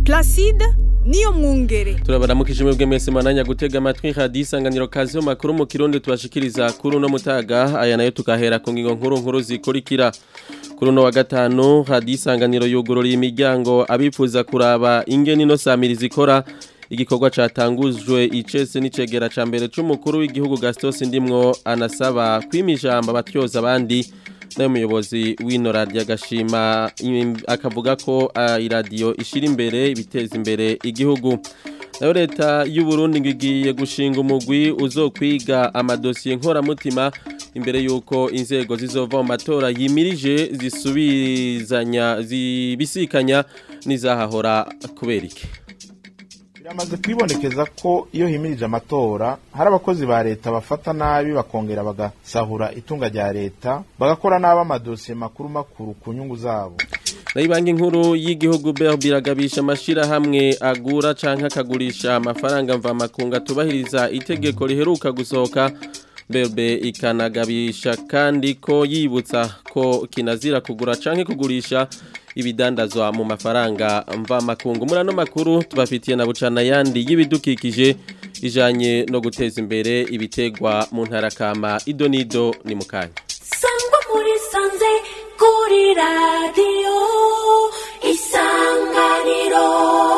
Placide niyo mwungere. Turabaramukije mwebwe mwese mananya gutega amatwi Radio Isanganiro kazi mu makuru mu Kirundi tubashikiriza kuri no mutaga aya nayo tukahera ku ngingo nkuru zikurikira. Kuri no wa gatanu Radio Isanganiro yugurura imiryango abifuza kuraba ingeni no samiri zikora. Igikorwa catangujwe icese n'icegera ca mbere c'umukuru w'igihugu Gaston Sindimwo anasaba kwimijamba batyoza abandi nayo muyobozi w'ino radio agashima akavuga ko iradio ishira imbere ibiteza imbere igihugu. Nayo leta y'u Burundi ngigiye gushinga umugwi uzokwiga amadosiye nkoramutima imbere yuko inzego zizova mu matora yimirije zibisikanya nizahahora kuberike. Biramaze kwibonekeza ko iyo himirije amatora hari abakozi ba leta bafata nabi bakongera bagasahura itunga rya leta bagakora nabi amadosiye makuru ku nyungu zabo. Banki nkuru y'igihugu biragabisha amashira hamwe agura canke akagurisha amafaranga mva makunga tubahiriza itegeko riheruka gusohoka. Berbe ikanagabisha kandi ko yibutsa ko kinazira kugura canke kugurisha ibidandazwa mu mafaranga mva makungu. Murano makuru tubafitiye na bucana yandi y'ibidukikije ijanye no guteza imbere ibitegwa mu ntarakama idonido ni mukanya. Sangwa muri sanze kuri radio Isanganiro.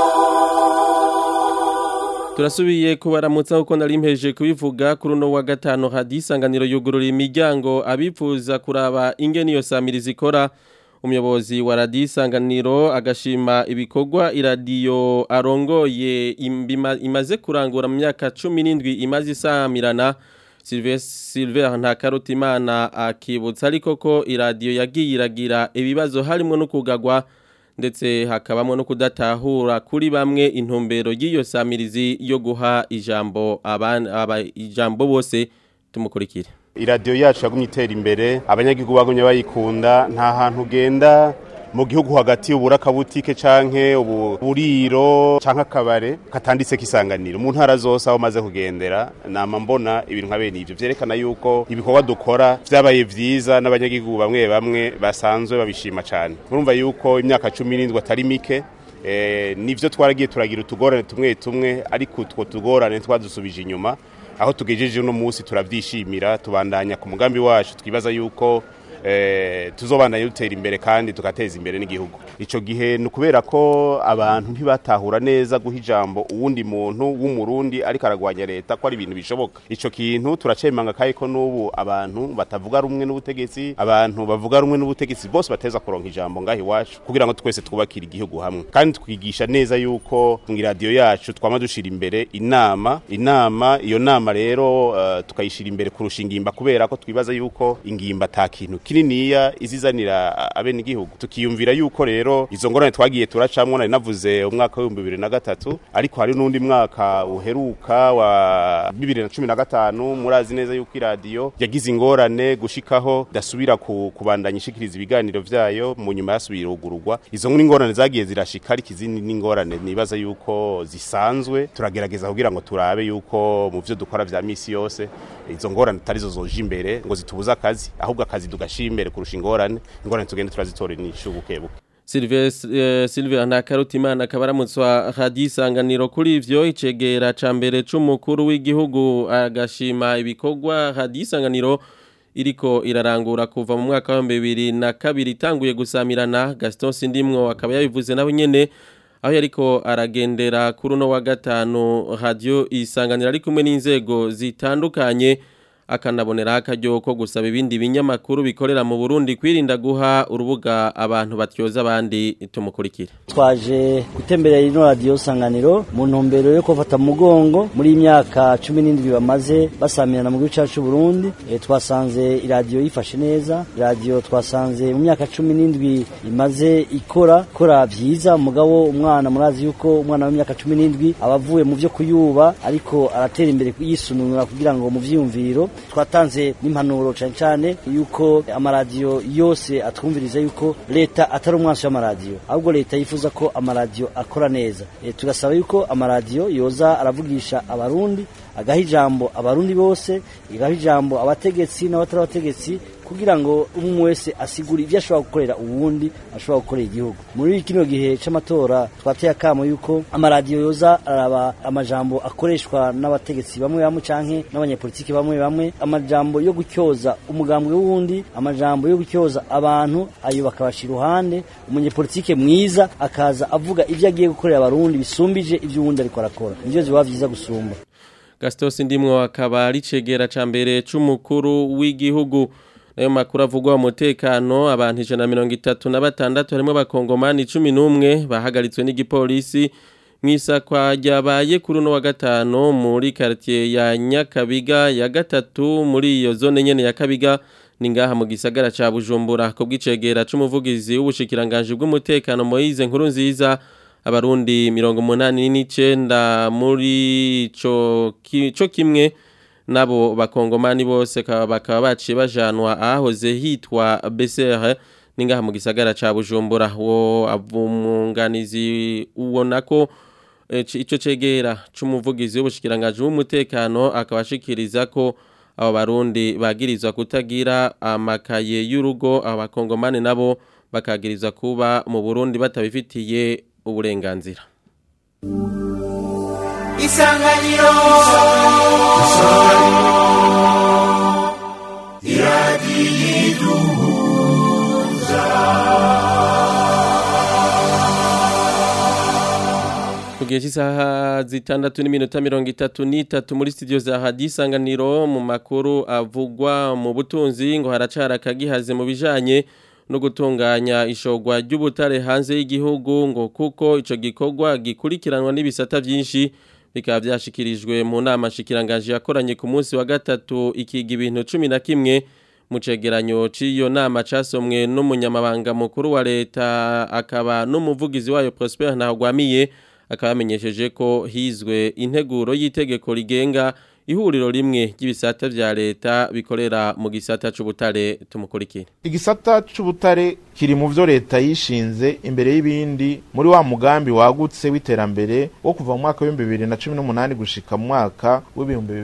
Turasubiye kubaramutsa uko narimpeje kubivuga kuri no wa gatano Radio Isanganiro yugurura imiryango abifuza kuraba ingeni yo samiri zikora. Umuyobozi wa Radio Isanganiro agashima ibikorwa iradio arongoye imaze kurangura mu myaka 17 imaze isamirana. Silver Ntakarutimana akibutsa ariko ko iradio yagiye iragira ibibazo harimo no kugagwa ndetse hakabamo no kudatahura kuri bamwe intumbero y'iyo samirizi yo guha ijambo ijambo bose tumukurikire. Iradio yacu yagumye itera imbere abanyagihugu bagumye bayikunda nta hantu ugenda mu gihugu hagati uburaka butike canke uburiro canke akabare katanditse kisanganiro mu ntara zose aho maze kugendera nama mbona ibintu nka bene ivyo vyerekana yuko ibikorwa dukora vyabaye vyiza n'abanyagihugu bamwe basanzwe babishima cane. Murumva yuko imyaka 17 atari mike nivyo twaragiye turagira utugorane tumwe ariko utwo tugorane twadusubije inyuma aho tugejeje no munsi turavyishimira tubandanya ku mugambi wacu twibaza yuko tuzobandanya dutera imbere kandi tukateza imbere n'igihugu. Ico gihe nukubera ko abantu ntibatahura neza guha ijambo uwundi muntu w'umurundi ariko aragwanya leta ko ari ibintu bishoboka. Ico kintu turacemanga kaye ko n'ubu abantu batavuga rumwe n'ubutegetsi abantu bavuga rumwe n'ubutegetsi bose bateza kuronka ijambo ngahi wacu kugira ngo twese twubakire igihugu hamwe kandi twigisha neza yuko mu radio yacu twama dushira imbere iyo nama rero tukayishira imbere kurusha ingimba kubera ko twibaza yuko ingimba atakintu kininiya izizanira abene igihugu tukiyumvira yuko rero izo ngorane twagiye turacamwo nari navuze umwaka wa 2023 ariko hari n'undi mwaka uheruka wa 2015 murazi neza yuko iradio yagize ingorane gushikaho dasubira kubandanya ishikiriza ibiganiro vyayo mu nyuma yasubira ugurugwa. Izo ngorane zagiye zirashika ariko izindi n'ingorane nibaza yuko zisanzwe turagerageza kugira ngo turabe yuko mu vyo dukora vya misi yose izo ngorane tarizo zoje imbere ngo zitubuza akazi ahubwo akazi tugashimere kurusha ingorane tugende turazitora nishubukebuke. Silver Ntakarutimana kabaramutswa Radio Isanganiro kuri ivyo icegera ca mbere c'umukuru w'igihugu agashima ibikorwa Radio Isanganiro iriko irarangura kuva mu mwaka wa 2002 itanguye gusamirana. Gaston Sindimwo akaba yabivuze naho nyene aho yariko aragendera kuri no wa gatanu Radio Isanganiro ari kumwe n'inzego zitandukanye akanabonera akaryo ko gusaba ibindi binyamakuru bikorera mu Burundi kwirinda guha urubuga abantu batyoza abandi tumukurikira. Twaje gutemberera ino Radio Isanganiro mu ntumbero yo kufata mugongo muri imyaka 17 bamaze basamirana mu gihugu cyacu Burundi. Twasanze iradio yifashe neza, radio twasanze mu myaka 17 imaze ikora vyiza mugabo umwana murazi yuko umwana w'imyaka 17 abavuye mu byo kuyuba ariko aratera imbere yisununura kugira ngo mu vyumviro twatanze n'impanuro cyane yuko amaradiyo yose atwumviriza yuko leta atari umwansi w'amaradiyo ahubwo leta yifuza ko amaradiyo akora neza. Tugasaba yuko amaradiyo yoza aravugisha abarundi agaha ijambo abarundi bose, igaha ijambo abategetsi n'abatarabategetsi kugira ngo umwe wese asigure ivyo ashobora gukorera uwundi ashobora gukorera igihugu. Muri kino gihe c'amatora twateye akamo yuko amaradiyo yoza araba amajambo akoreshwa n'abategetsi bamwe bamwe canke n'abanyepolitiki bamwe amajambo yo gutyoza umugambwe w'uwundi, amajambo yo gutyoza abantu ayo bakabashira iruhande, umunyepolitike mwiza akaza avuga ivyo agiye gukorera abarundi bisumbije ivyo uwundi ariko arakora. Nivyo ziba vyiza gusumba. Gastos Ndimwo akaba ari cegera ca mbere c'umukuru w'igihugu. Nayo makuru avugwa umutekano abantu 136 harimo abakongomani 11 bahagaritswe n'igipolisi mwisakwa ryabaye kuri no wa gatano muri quartier ya Nyakabiga ya gatatu muri iyo zone nyene ya Kabiga ningaha mu gisagara ca Bujumbura ko bwicegera c'umuvugizi w'ubushikiranganje bw'umutekano Moise Nkurunziza. Abarundi 89 muri co kimwe nabo bakongomani bose bakaba baciye bajanwa ahahoze hitwa BCR ningaha mu gisagara ca Bujumbura. Wo avumunganizi ubona ko ico cegera c'umuvugizi w'ubushikiranganje w'umutekano akabashikiriza ko abo barundi bagirizwa kutagira amakaye y'urugo, abakongomani nabo bakagirizwa kuba mu Burundi batabifitiye uburenganzira. Isanganiro Kugiye cy'isaha 6:33 muri studio za Radio Isanganiro mu makuru avugwa mu butunzi ngo haracara kagihaze mu bijanye no gutunganya ishogwa ry'ubutare hanze y'igihugu ngo kuko ico gikorwa gikurikiranwa n'ibisata byinshi bikaba byashikirijwe mu nama shikiranganje yakoranye ku munsi wa gatatu ikiga ibintu 11 mu cegeranyo c'iyo nama casomwe n'umunyamabanga mukuru wa leta akaba n'umuvugizi wayo Prosper Ntagwamiye akaba yamenyesheje ko hizwe integuro y'itegeko rigenga ihuriro rimwe ry'ibisata vya leta bikorera mu gisata c'ubutare. Tumukurikira. Igisata c'ubutare kiri mu vyo leta yishinze imbere y'ibindi muri wa mugambi wagutse w'iterambere wo kuva mu mwaka wa 2018 gushika mu mwaka wa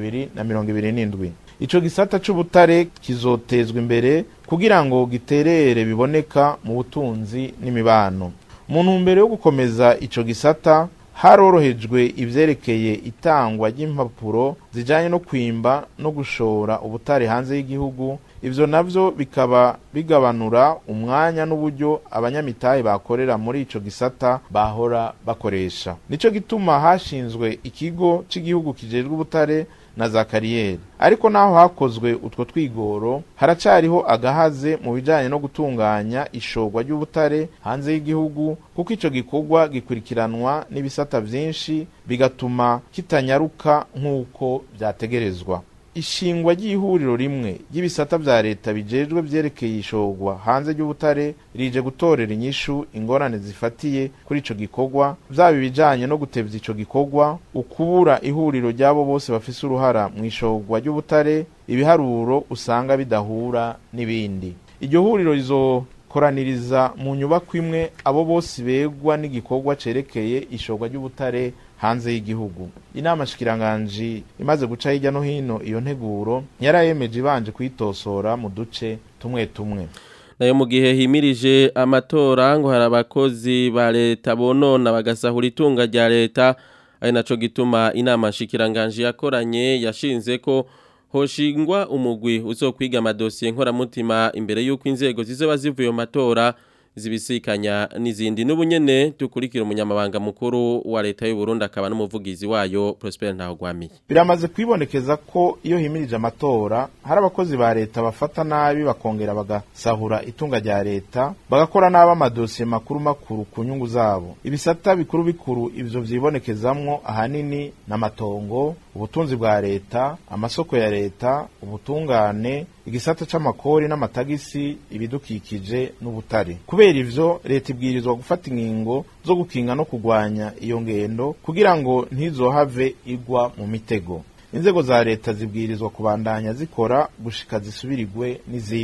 2027. Ico gisata c'ubutare kizotezwa imbere kugira ngo giterere biboneka mu butunzi n'imibano. Mu ntumbero yo gukomeza ico gisata harorohejwe ivyerekeye itangwa ry'impapuro zijanye no kwimba no gushora ubutare hanze y'igihugu. Ivyo navyo bikaba bigabanura umwanya n'uburyo abanyamitahe bakorera muri ico gisata bahora bakoresha. Nico gituma hashinzwe ikigo c'igihugu kijejwe ubutare na za kariyeri. Ariko naho hakozwe utwo twigoro haracariho agahaze mu bijanye no gutunganya ishogwa ry'ubutare hanze y'igihugu kuko ico gikorwa gikurikiranwa n'ibisata vyinshi bigatuma kitanyaruka nk'uko vyategerezwa. Ishingwa ry'ihuriro rimwe y'ibisata vya leta bijejwe vyerekeye ishogwa hanze y'ubutare rije gutorera inyishu ingorane zifatiye kuri ico gikorwa vyaba bijanye no gutevya ico gikorwa, ukubura ihuriro ryabo bose bafise uruhara mu ishogwa ry'ubutare, ibiharuro usanga bidahura n'ibindi. Iryo huriro rizokoraniriza mu nyubako imwe abo bose begwa n'igikorwa cerekeye ishogwa ry'ubutare hanze y'igihugu. Inama shikiranganje imaze guca hirya no hino iyo nteguro yarayemeje ibanje kwitosora mu duce tumwe tumwe. Nayo mu gihe himirije amatora ngo hari abakozi ba leta bonona bagasahura itunga rya leta, ari naco gituma inama shikiranganje yakoranye yashinze ko hoshingwa umugwi uzokwiga amadosiye nkoramutima imbere y'uko inzego zizoba zivuye mu matora zibisikanya n'izindi. N'ubunyene tukurikira umunyamabanga mukuru wa leta y'u Burundi akaba n'umuvugizi wayo Prosper Ntagwamiye. Biramaze kwibonekeza ko iyo himirije amatora hari abakozi ba leta bafata nabi bakongera bagasahura itunga rya leta bagakora nabi amadosiye makuru ku nyungu zabo. Ibisata bikuru ivyo vyibonekezamwo ahanini n'amatongo, ubutunzi bwa leta, amasoko ya leta, ubutungane, igisata c'amakori n'amatagisi, ibidukikije n'ubutare. Kubera ivyo leta ibwirizwa gufata ingingo zo gukinga no kugwanya iyo ngendo kugira ngo ntizohave igwa mu mitego. Inzego za leta zibwirizwa kubandanya zikora gushika zisubirigwe n'izindi.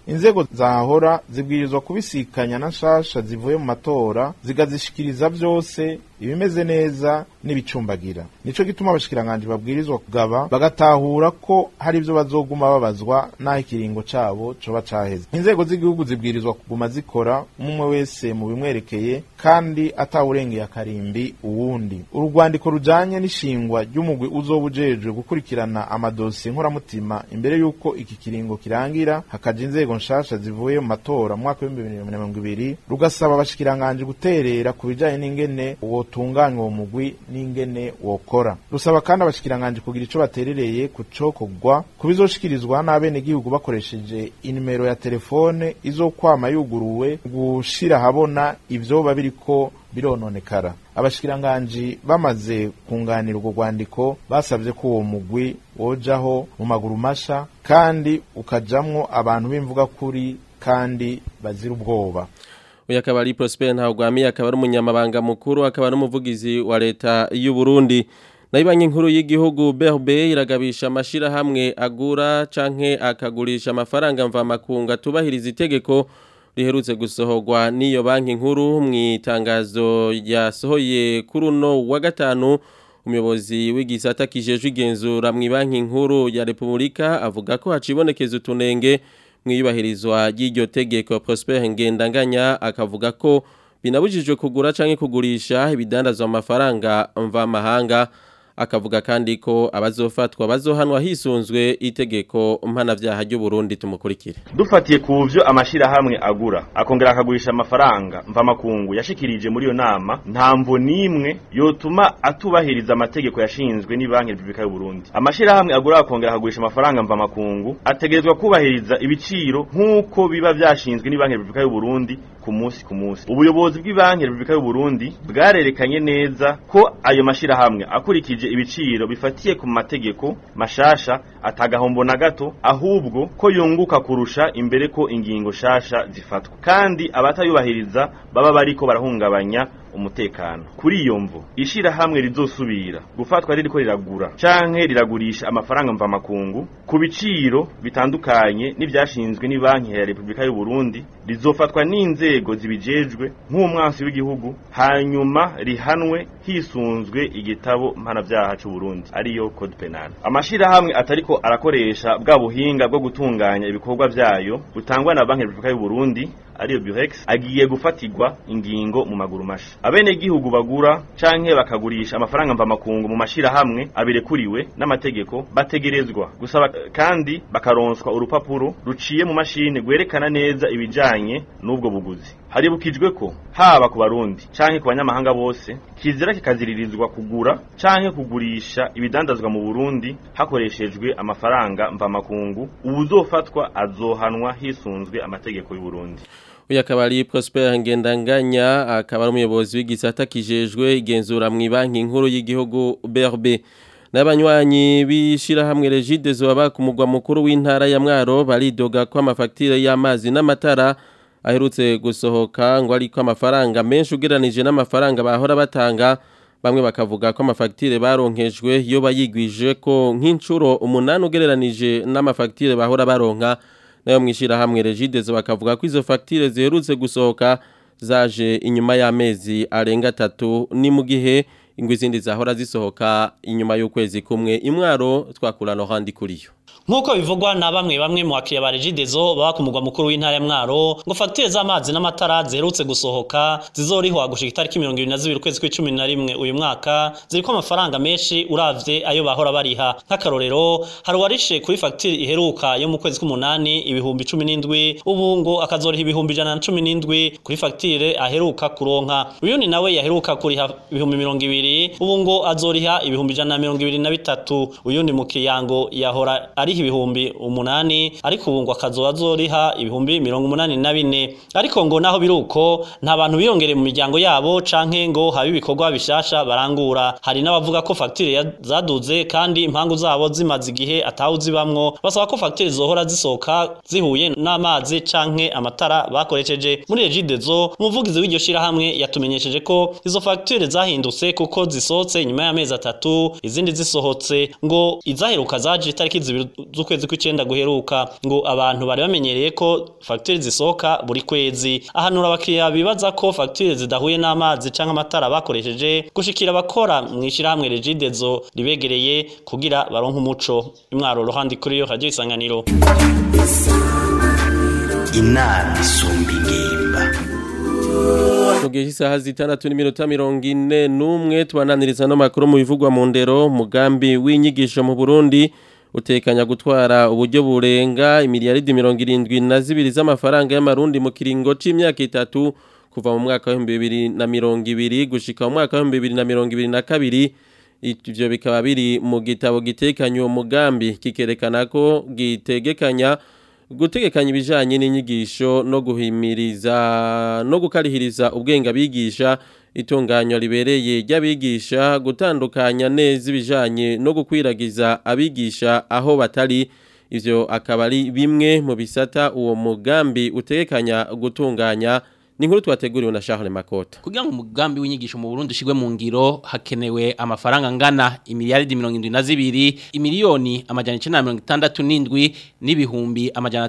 inzego zahora zibwirizwa kubisikanya na nshasha zivuye mu matora zigazishikiriza byose ibimeze neza n'ibicumbagira. Nico gituma abashikiranganje babwirizwa kugaba bagatahura ko hari ivyo bazoguma babazwa naho ikiringo cabo coba caheze. Inzego z'igihugu zibwirizwa kuguma zikora umwe wese mu bimwerekeye kandi atawurengeye akarimbi uwundi. Urugwandiko rujanye n'ishingwa ry'umugwi uzobujejwe gukurikirana amadosiye nkoramutima imbere yuko iki kiringo kirangira hakaje inzego nshasha zivuye mu matora mu mwaka wa 2020 rugasaba abashikiranganje guterera kubijanye n'ingene wotunganywa uwo mugwi n'ingene wokora. Rusaba kandi abashikiranganje kugira ico baterereye kucokogwa kubizoshikirizwa n'abene gihugu bakoresheje inimero ya telefone izokwama yuguruwe gushira habona ivyo babiriko birononekara. Abashikiranganje bamaze kunganira urwo rwandiko basabye ko uwo mugwi wojaho mu maguru masha kandi ukajamwo abantu bimvuga kuri kandi bazira ubwoba. Uyu akaba ari Prosper Ntawugwamiye, akaba ari umunyamabanga mukuru, akaba n'umuvugizi wa leta y'u Burundi. Nayo banki nkuru y'igihugu BRB iragabisha amashirahamwe agura canke akagurisha amafaranga mvamakungu tubahiriza itegeko riherutse gusohorwa n'iyo banki nkuru. Mw'itangazo yasohoye kuri uno wa gatanu, umuyobozi w'igisata kijejwe igenzura mw'ibanki nkuru ya Repubulika avuga ko hacibonekeza utunenge mwiyubahirizwa y'iryo tegeko. Prosper Ngendanganya akavuga ko binabujijwe kugura canke kugurisha ibidandazwa amafaranga mvamahanga. Akavuga kandi ko abazofatwa bazohanwa hisunzwe itegeko mpanavyaha ry'u Burundi. Tumukurikire. Dufatiye kuvyo amashirahamwe agura akongera akagurisha amafaranga mvamakungu yashikirije muri yo nama, ntamvo nimwe yotuma atubahiriza amategeko yashinzwe ni Banki Republika y'u Burundi. Amashirahamwe agura akongera akagurisha amafaranga mvamakungu ategerezwa kubahiriza ibiciro nkuko biba vyashinzwe ni Banki Republika y'u Burundi ku munsi. Ubuyobozi bw'Ibanki Republika y'u Burundi bwarerekanye neza ko ayo mashirahamwe akurikije ibiciro bifatiye ku mategeko mashasha atagahombo na gato, ahubwo ko yunguka kurusha imbere ko ingingo shasha zifatwa, kandi abatayubahiriza baba bariko barahungabanya umutekano. Kuri iyo mvo ishirahamwe rizosubira gufatwa ririko riragura canke riragurisha amafaranga mvamakungu ku biciro bitandukanye n'ivyashinzwe ni Banki ya Republika y'u Burundi rizofatwa n'inzego zibijejwe nk'umwansi w'igihugu, hanyuma rihanwe hisunzwe igitabo mpanavyaha c'u Burundi ariyo Code Penal. Amashirahamwe atariko arakoresha bwa buhinga bwo gutunganya ibikorwa vyayo butangwa na Banki ya Republika y'u Burundi ariyo Burex agiye gufatirwa ingingo mu maguru masha. Abene gihugu bagura canke bakagurisha amafaranga mvamakungu mu mashirahamwe abirekuriwe n'amategeko bategerezwa gusaba kandi bakaronswa urupapuro ruciye mu mashine gwerekana neza ibijanye n'ubwo buguzi. Haribukijwe ko haba ku Barundi canke ku banyamahanga bose kizira kikaziririzwa kugura canke kugurisha ibidandazwa mu Burundi hakoreshejwe amafaranga mvamakungu. Ubuzofatwa azohanwa hisunzwe amategeko y'u Burundi. Uyu akaba ari Prosper Ngendanganya, akaba ari umuyobozi w'igisata kijejwe igenzura mw'ibanki nkuru y'igihugu BRB. N'abanywanyi bishirahamwe Regidezo baba ku mugwa mukuru w'intara ya Mwaro baridoga ko amafagitire y'amazi n'amatara aherutse gusohoka ngo ariko amafaranga menshi ugeranije n'amafaranga bahora batanga. Bamwe bakavuga ko amafagitire baronkejwe yo bayigwije ko nk'incuro 8 ugereranije n'amafagitire bahora baronka. Nayo mwishirahamwe Regidezo bakavuga ko izo fagitire ziherutse gusohoka zaje inyuma y'amezi arenga 3, ni mu gihe ingwi zindi zahora zisohoka inyuma y'ukwezi kumwe. Imwaro twakurano handi kuriyo. Nkuko bivugwa na bamwe mu bakiriya ba Regidezo baba ku mugwa mukuru w'intara ya Mwaro ngo fagitire z'amazi n'amatara ziherutse gusohoka zizorihwa gushika itariki 22 ukwezi kwa11 uyu mwaka ziriko amafaranga menshi uravye ayo bahora bariha. Nk'akarorero hari warishe kuri fagitire iheruka yo mu kwezi k'umunani ibihumbi 17, ubu ngo akazoriha ibihumbi 117 kuri fagitire aheruka kuronka. Uyu ni nawe yaheruka kuriha ibihumbi 200, ubu ngo azoriha ibihumbi 123. Uyu ni mukiyango yahora ari ibihumbi 8, ariko ubu ngo akazoriha ibihumbi 84. Ariko ngo naho biruko nta bantu biyongere mu miryango yabo canke ngo habi ibikorwa bishasha barangura. Hari n'abavuga ko fagitire zaduze kandi impangu zabo zimaze igihe atawuzibamwo, basaba ko fagitire zohora zisohoka zihuye n'amazi canke amatara bakoresheje. Muri Regidezo umuvugizi w'iryo shirahamwe yatumenyesheje ko izo fagitire zahindutse kuko zisohotse nyuma y'amezi 3, izindi zisohotse ngo izaheruka zaje itariki 2 z'ukwezi kw'icenda guheruka ngo abantu bari bamenyereye ko facture zisohoka buri kwezi. Ahanura abakiriya bibaza ko facture zidahuye n'amazi canke amatara bakoresheje gushikira abakora mw'ishirahamwe Regidezo ribegereye kugira baronke umuco. Imwaro ruhandi kuri yo Radio Isanganiro. Inama isumba ingimba. Mugihe isaha 6:41 tubananiriza no makuru mu bivugwa mu ndero. Mugambi w'inyigisho mu Burundi utekanya gutwara uburyo burenga imiliyaridi 72 z'amafaranga y'amarundi mu kiringo c'imyaka 3 kuva mu mwaka wa 2020 gushika mu mwaka wa 2022. Ivyo bikaba biri mu gitabo gitekanya uwo mugambi kikerekana ko gutegekanya ibijanye n'inyigisho no guhimiriza no gukarihiriza ubwenge abigisha, itunganywa ribereye ry'abigisha, gutandukanya neza ibijanye no gukwiragiza abigisha aho batari. Ivyo akaba ari bimwe mu bisata uwo mugambi utekanya gutunganya. Ni nkuru twateguriwe na Charles Makota. Kugira ngo umugambi w'inyigisho mu Burundi ushigwe mu ngiro hakenewe amafaranga ngana imiliyaridi 72 imiliyoni amajana 967 n'ibihumbi amajana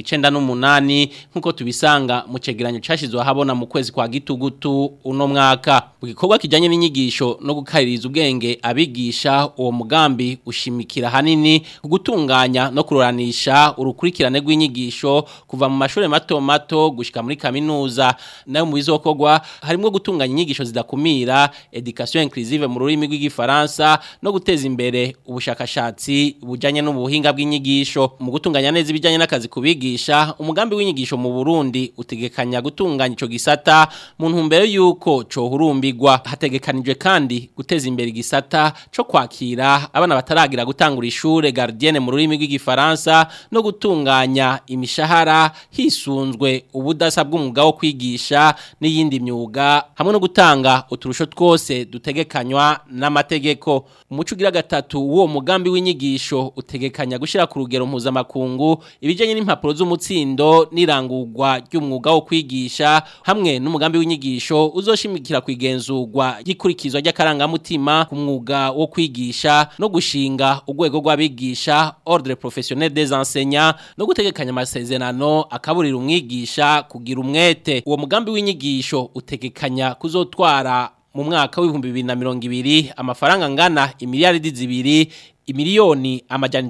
598 nkuko tubisanga mu cegeranyo cashizwe habona mu kwezi kwa gitugutu uno mwaka. Mu gikorwa kijanye n'inyigisho no gukaririza ubwenge abigisha, uwo mugambi ushimikira hanini gutunganya no kuroranisha urukurikirane rw'inyigisho kuva mu mashuri mato mato gushika muri kaminuza. Nayo mu bizokorwa harimo gutunganya inyigisho zidakumira, education inclusive mu rurimi rw'igifaransa, no guteza imbere ubushakashatsi bujanye n'ubuhinga bw'inyigisho. Mu gutunganya neza ibijanye n'akazi kubigisha, umugambi w'inyigisho mu Burundi utegekanya gutunganya ico gisata mu ntumbero yuko cohurumbirwa. Hategekanijwe kandi guteza imbere igisata co kwakira abana bataragira gutangura ishure gardienne mu rurimi rw'igifaransa, no gutunganya imishahara hisunzwe ubudasa bw'umwuga wo kwigisha n'iyindi myuga, hamwe no gutanga uturusho twose dutegekanywa n'amategeko. Umuco ugira gatatu w'uwo mugambi w'inyigisho utegekanya gushira ku rugero mpuzamakungu ibijanye n'impapuro z'umutsindo n'irangurwa ry'umwuga wo kwigisha, hamwe n'umugambi w'inyigisho uzoshimikira kwigenzurwa gikurikizwa ry'akarangamutima ku mwuga wo kwigisha, no gushinga urwego rw'abigisha ordre professionnel des enseignants, no gutegekanya amasezerano akaburira umwigisha kugira umwete. Uwo mugambi w'inyigisho utegekanya kuzotwara mu mwaka w'ibihumbi 2020 amafaranga ngana imiliyaridi 2 imiliyoni amajana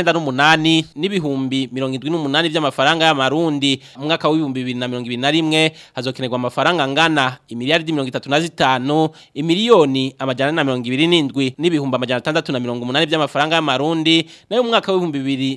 198 n'ibihumbi 78 by'amafaranga y'amarundi. Mu mwaka w'ibihumbi 2021 hazokenerwa amafaranga ngana imiliyaridi 35 imiliyoni amajana 27 n'ibihumbi amajana 680 by'amafaranga y'amarundi. Nayo mu mwaka w'ibihumbi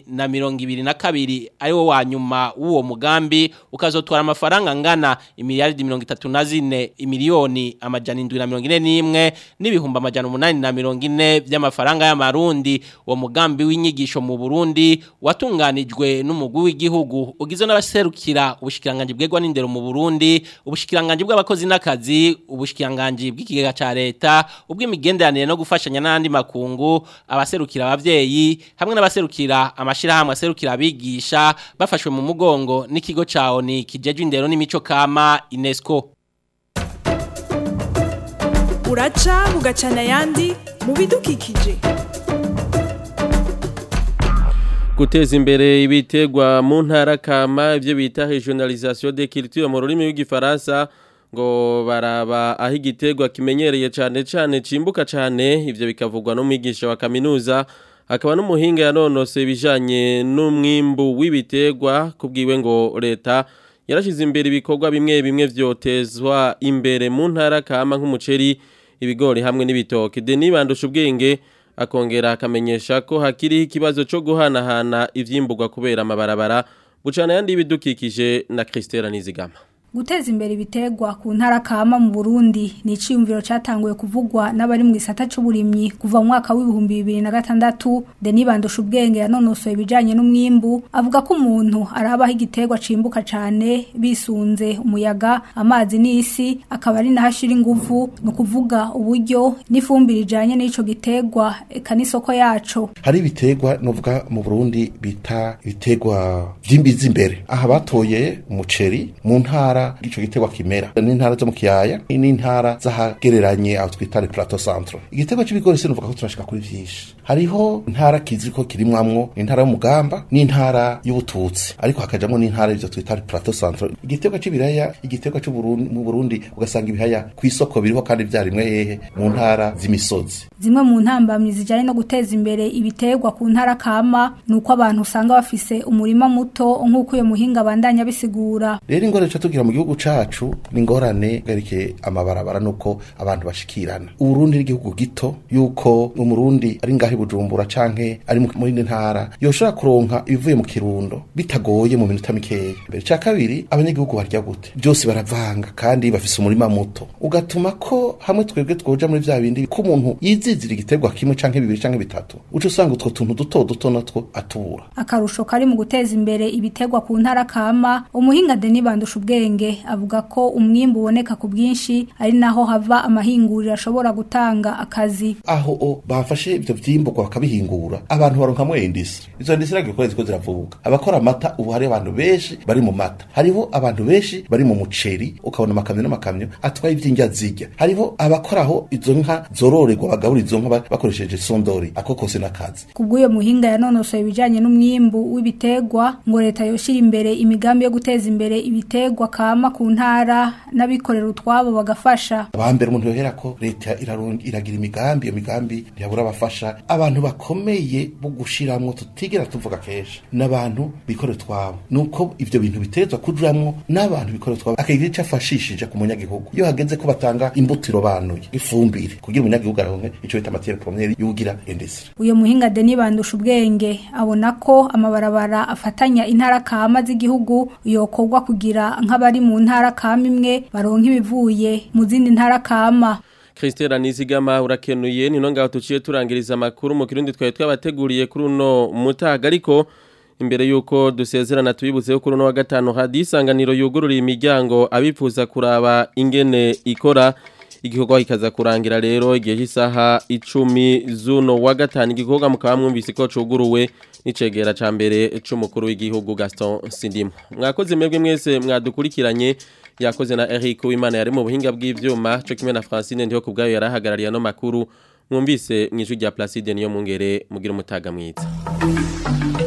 2022 ari wo wa nyuma w'uwo mugambi ukazotwara amafaranga ngana imiliyaridi 34 imiliyoni amajana 741 n'ibihumbi amajana 840 by'amafaranga y'amarundi. Uwo mugambi w'inyigisho mu Burundi watunganijwe n'umugwi w'igihugu ugizwe n'abaserukira ubushikiranganje bwegwa n'indero mu Burundi, ubushikiranganje bw'abakozi n'akazi, ubushikiranganje bw'ikigega ca leta, ubw'imigenderanire no gufashanya n'andi makungu, abaserukira abavyeyi hamwe n'abaserukira amashirahamwe aserukira abigisha bafashwe mu mugongo n'ikigo ca ONU kijeje indero n'imico kama UNESCO. Uraca bugacana yandi mu bidukikije. Guteza imbere ibitegwa mu ntara kama, ivyo bita regionalisation des cultures mu rurimi rw'igifaransa, ngo baraba aho igitegwa kimenyereye cyane cyane cimbuka cyane. Ivyo bikavugwa no mwigisha wa kaminuza akaba n'umuhinga yanonose ibijanye n'umwimbu w'ibitegwa. Kubwiwe ngo leta yarashize imbere ibikorwa bimwe bimwe vyotezwa imbere mu ntara kama nk'umuceri, ibigori hamwe n'ibitoke. Denis Bandusha ubwenge akongera akamenyesha ko hakiri ikibazo cyo guhanahana ivyimburwa kubera amabarabara. Bucana yandi ibidukikije na Christela Nizigama. Guteza imbere ibitegwa ku ntara kama mu Burundi ni iciyumviro cyatanguye kuvugwa n'abari mu gisata c'uburimyi kuva mu mwaka w'ibihumbi 2006. Denis Bandusha ubwenge yanonosoye ibijanye n'umwimbu avuga ko umuntu arabaho igitegwa cimbuka cyane bisunze umuyaga, amazi n'isi, akaba ari nahashira ingufu no kuvuga uburyo n'ifumbire ijanye n'ico gitegwa eka n'isoko yaco. Hari ibitegwa novuga mu Burundi bita ibitegwa vy'imbizi imbere. Aha batoye umuceri mu ntara ico giterwa kimera n'intara zo mu kiyaya n'intara zahagereranye aho twita le plateau centre. Igiterwa c'ibigori sinuvuga ko turashika kuri vyinshi. Hariho intara kiziko kirimwamwo intara y'Umugamba n'intara y'Ubututsi, ariko hakajamwo n'intara ivyo twita le plateau centre. Igiterwa c'ibiraya, igiterwa c'u Burundi mu Burundi ugasanga ibihaya kwisoko biriho kandi vyarimwe hehe mu ntara z'imisozi. Zimwe mu ntambamyi zijanye no guteza imbere ibiterwa ku ntara kama nuko abantu usanga bafise umurima muto nk'uko uyo muhinga bandanya bisigura. Rero ingorane cyo tugira mu gihugu cacu ni ngorane garike amabarabara nuko abantu bashikirana. Uburundi n'igihugu gito yuko umurundi ari ngahi Bujumbura canke ari muri ntara yoshora kuronka ibivuye mu Kirundo bitagoye mu minota mikeya. Mbere ca kabiri abanyagihugu barya gute byose baravanga kandi bafise umurima muto ugatuma ko hamwe twebwe twoja muri vya bindi ko umuntu yizizira igiterwa kimwe canke bibiri canke bitatu uco usanga utwo tuntu duto natwo atubura. Akarusho kari mu guteza imbere ibiterwa ku ntara kama umuhinga Denis Bandusha ubwenge avuga ko umwimbu uboneka ku bwinshi ari naho hava amahinguriro ashobora gutanga akazi. Aho bafashe ivyo vyimburwa bakabihingura abantu baronkamwo industry. Izo industry agikora ziko ziravuga. Abakora amata ubu hari abantu benshi bari mu mata. Hariho abantu benshi bari mu muceri ukabona amakamyo n'amakamyo atwaye ivy'indya zirya. Hariho abakoraho izo nka zororerwa bagabura izo nka bakoresheje sondori ako kose nakazi. Kubw'uyo muhinga yanonosoye ibijanye n'umwimbu w'ibiterwa ngo leta yoshira imbere imigambi yo guteza imbere ibiterwa kama ku ntara n'abikorera utwabo bagafasha. Abambere umuntu yohera ko leta iragira imigambi, iyo migambi yabura abafasha abantu bakomeye bo gushiramwo tutigera tuvuga kesha n'abantu bikorera utwabo. Nuko ivyo bintu bitezwa kujuramwo n'abantu bikorera utwabo akagira ico afashishije ku munyagihugu. Iyo hageze ko batanga imbutiro banuye ifumbire kugira umunyagihugu aronke ico bita matière première yugira industrie. Uyo muhinga Denis Bandusha ubwenge abona ko amabarabara afatanya intara kama z'igihugu yokorwa kugira nk'abari mu ntara kama imwe baronka ibivuye mu zindi ntara kama. Christela Nizigama urakenuye nino ngaho tuciye turangiriza amakuru mu kirundi twaye twabateguriye kuri uno mutaga ariko imbere yuko dusezerana tubibuze yo kuri uno wa gatanu hadisanganiro yugururiye imiryango abifuza kuraba ingene ikora. Igikorwa kikaza kurangira rero igihe cy'isaha 10 zuno wa gatanu igikorwa mukaba mwumvise ko cuguruwe n'icegera ca mbere c'umukuru w'igihugu Gaston Sindimo. Mwakoze mwebwe mwese mwadukurikiranye yakoze na Eric Uwimana yari mu buhinga bw'ivyuma cyo kimwe na Francine ndiho kubgayo yarahagarariye no makuru mwumvise mw'ijwi rya Placide niyo mungere mugira umutaga mwiza.